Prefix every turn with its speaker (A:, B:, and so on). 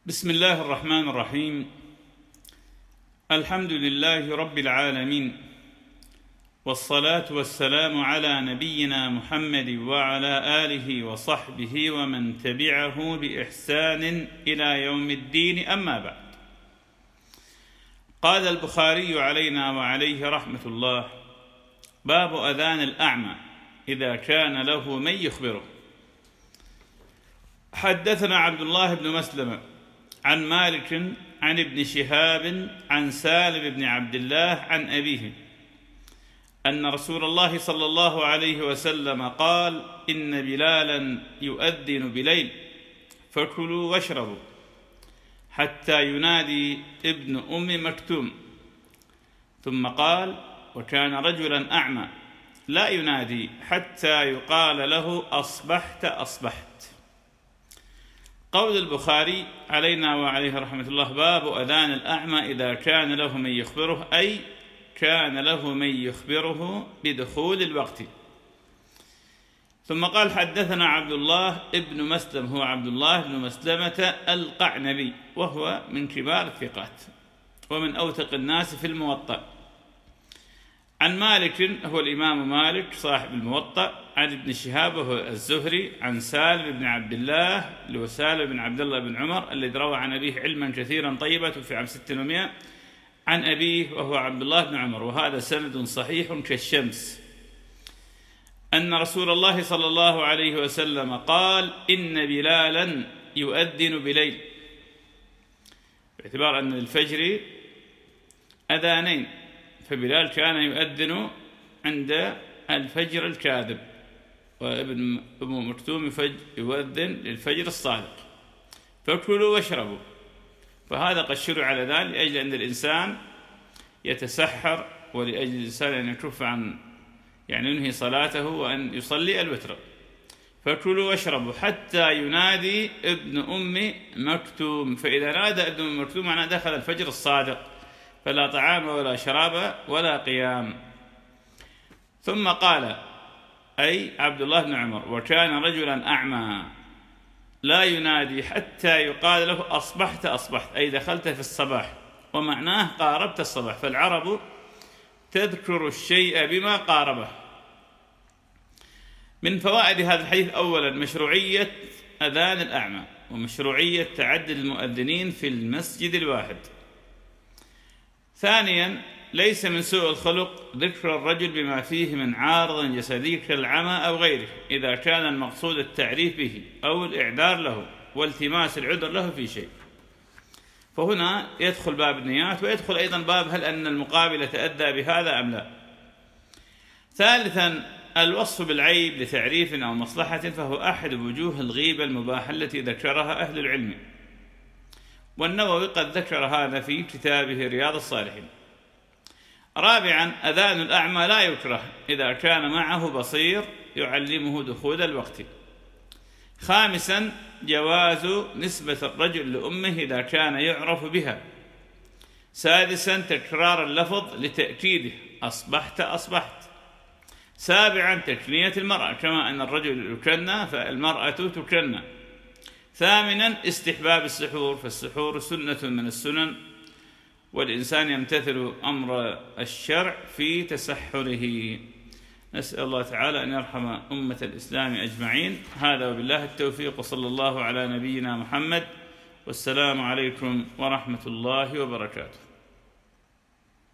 A: بسم الله الرحمن الرحيم. الحمد لله رب العالمين، والصلاة والسلام على نبينا محمد وعلى آله وصحبه ومن تبعه بإحسان إلى يوم الدين، أما بعد. قال البخاري علينا وعليه رحمة الله: باب أذان الأعمى إذا كان له من يخبره. حدثنا عبد الله بن مسلم عن مالك عن ابن شهاب عن سالم بن عبد الله عن أبيه أن رسول الله صلى الله عليه وسلم قال: إن بلالا يؤذن بليل فكلوا واشربوا حتى ينادي ابن أم مكتوم. ثم قال: وكان رجلا أعمى لا ينادي حتى يقال له أصبحت أصبحت. قول البخاري علينا وعليه رحمة الله: باب أذان الأعمى إذا كان له من يخبره، أي كان له من يخبره بدخول الوقت. ثم قال: حدثنا عبد الله ابن مسلم، هو عبد الله بن مسلمة القعنبي، وهو من كبار الثقات ومن أوثق الناس في الموطأ. عن مالك، هو الإمام مالك صاحب الموطأ، عن ابن شهاب وهو الزهري، عن سالم بن عبد الله اللي هو سالم بن عبد الله بن عمر الذي روى عن أبيه علما كثيرا طيبا توفي عام 600، عن أبيه وهو عبد الله بن عمر، وهذا سند صحيح كالشمس، أن رسول الله صلى الله عليه وسلم قال: إن بلالا يؤذن بليل، باعتبار أن الفجر أذانين، فبلال كان يؤذن عند الفجر الكاذب، وابن أم مكتوم يؤذن للفجر الصادق. فكلوا واشربوا، فهذا قد شرع على ذلك لأجل أن الإنسان يتسحر، ولأجل الإنسان أن يكف عن ينهي صلاته وأن يصلي الوتر. فكلوا واشربوا حتى ينادي ابن أم مكتوم، فإذا نادى ابن أم مكتوم معناه دخل الفجر الصادق، فلا طعام ولا شراب ولا قيام. ثم قال، أي عبد الله بن عمر: وكان رجلا أعمى لا ينادي حتى يقال له أصبحت أصبحت، أي دخلت في الصباح، ومعناه قاربت الصباح، فالعرب تذكر الشيء بما قاربه. من فوائد هذا الحديث: أولا مشروعية أذان الأعمى، ومشروعية تعدد المؤذنين في المسجد الواحد. ثانيا ليس من سوء الخلق ذكر الرجل بما فيه من عارض جسدي كالعمى أو غيره، إذا كان المقصود التعريف به أو الإعذار له والتماس العذر له في شيء، فهنا يدخل باب النيات، ويدخل أيضا باب هل أن المقابل تأذى بهذا أم لا. ثالثا الوصف بالعيب لتعريف أو مصلحة، فهو أحد وجوه الغيبة المباحة التي ذكرها أهل العلم، والنووي قد ذكر هذا في كتابه رياض الصالحين. رابعا أذان الأعمى لا يكره إذا كان معه بصير يعلمه دخول الوقت. خامسا جواز نسبة الرجل لأمه إذا كان يعرف بها. سادسا تكرار اللفظ لتأكيده: أصبحت أصبحت. سابعا تكنية المرأة، كما أن الرجل يكنى فالمرأة تكنى. ثامنا استحباب السحور، فالسحور سنة من السنن، والإنسان يمتثل أمر الشرع في تسحره. نسأل الله تعالى أن يرحم أمة الإسلام أجمعين. هذا وبالله التوفيق، وصلى الله على نبينا محمد، والسلام عليكم ورحمة الله وبركاته.